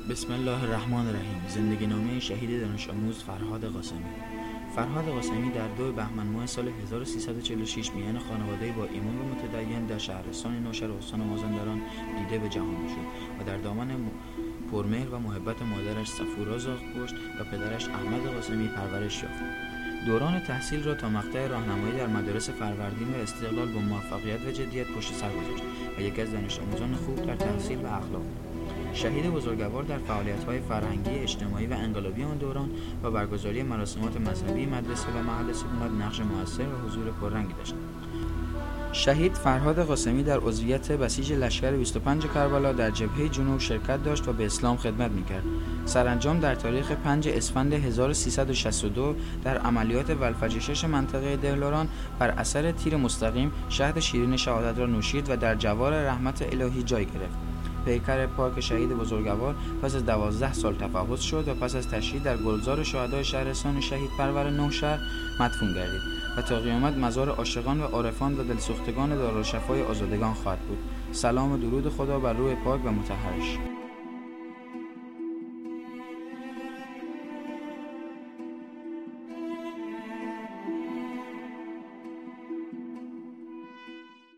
بسم الله الرحمن الرحیم. زندگی نامه شهید دانش آموز فرهاد قاسمی. فرهاد قاسمی در 2 بهمن ماه سال 1346 میان خانواده‌ای با ایمان و متدین در شهرستان نوشهر استان مازندران دیده به جهان شد و در دامن پرمهر و محبت مادرش صفورا زاغ-پشت و پدرش احمد قاسمی پرورش یافت. دوران تحصیل را تا مقطع راهنمایی در مدارس فروردین و استقلال با موفقیت و جدیت پشت سر گذاشت و یکی از دانش آموزان خوب در تحصیل و اخلاق. شهید بزرگوار در فعالیت‌های فرهنگی، اجتماعی و انقلابی آن دوران و برگزاری مراسمات مذهبی مدرسه و محل سکونت نقش موثر و حضور پررنگی داشت. شهید فرهاد قاسمی در عضویت بسیج لشکر 25 کربلا در جبهه جنوب شرکت داشت و به اسلام خدمت می‌کرد. سرانجام در تاریخ 5 اسفند 1362 در عملیات ولفجر 6 منطقه دلاران بر اثر تیر مستقیم شهد شیرین شهادت را نوشید و در جوار رحمت الهی جای گرفت. پیکر پاک شهید بزرگوار پس از 12 سال تفحص شد و پس از تشییع در گلزار شهدای شهرستان شهید پرور نوشهر مدفون گردید و تا قیامت مزار عاشقان و عارفان و دلسوختگان دارالشفای آزادگان خواهد بود. سلام و درود خدا بر روح پاک و مطهرش.